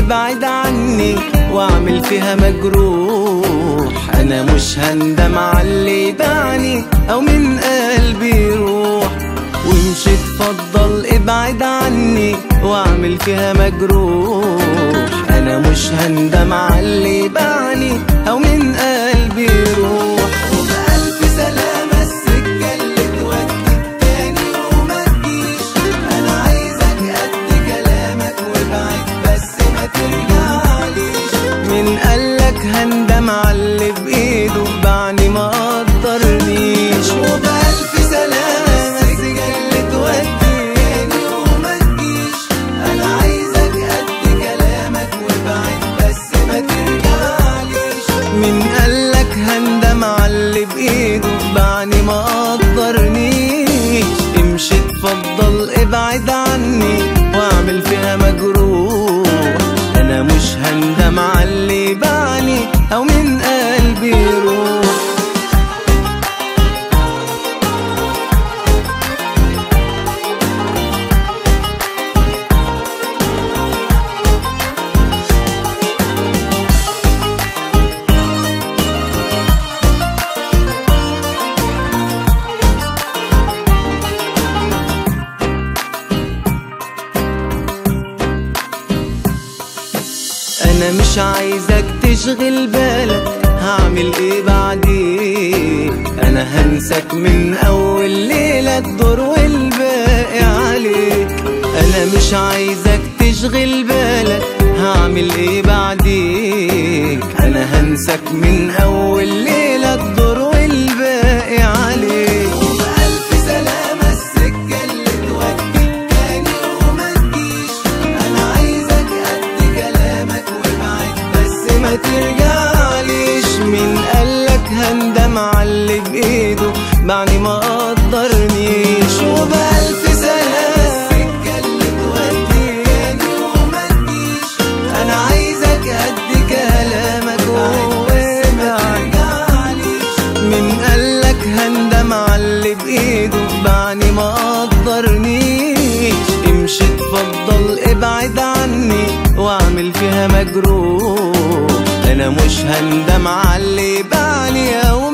ابعد عني واعمل فيها مجروح. انا مش هندم على اللي باعني او من قلبي يروح. ومش اتفضل ابعد عني واعمل فيها مجروح. انا مش هندم على اللي باعني او من قلبي يروح. وبألف سلامة السكة اللي توديك تاني وما تجيش. انا عايزك قد كلامك وابعد بس ما ترجعليش. من قالك هندم على اللي بايده باعني ما قدرنيش. وبألف سلامة السكة اللي توديني وما تجيش. انا عايزك قد كلامك وابعد بس ما ترجعليش. من قالك هندم على اللي بايده باعني ما قدرنيش. امشي اتفضل ابعد عني واعمل فيها مجروح. انا مش هندم على اللي باعني او من قلبي يروح. انا مش عايزك تشغل بالك هعمل ايه بعدين. انا هنساك من اول ليلة الدور والباقي عليك. انا مش عايزك تشغل بالك هعمل ايه بعدين. انا هنساك من اول ليلة الدور والباقي عليك. وبألف سلامة السكة اللي توديك تاني وما تجيش. انا عايزك قد كلامك وابعد بس ما ترجعليش. من قالك هندم على اللي بايده باعني ما قدرنيش. وبألف سلامة السكة اللي توديني وما تجيش. انا عايزك قد كلامك وابعد ما ترجعليش. من قالك هندم على اللي بايده باعني ما قدرنيش. امشي اتفضل ابعد عني واعمل فيها مجروح. انا مش هندم على اللي باعني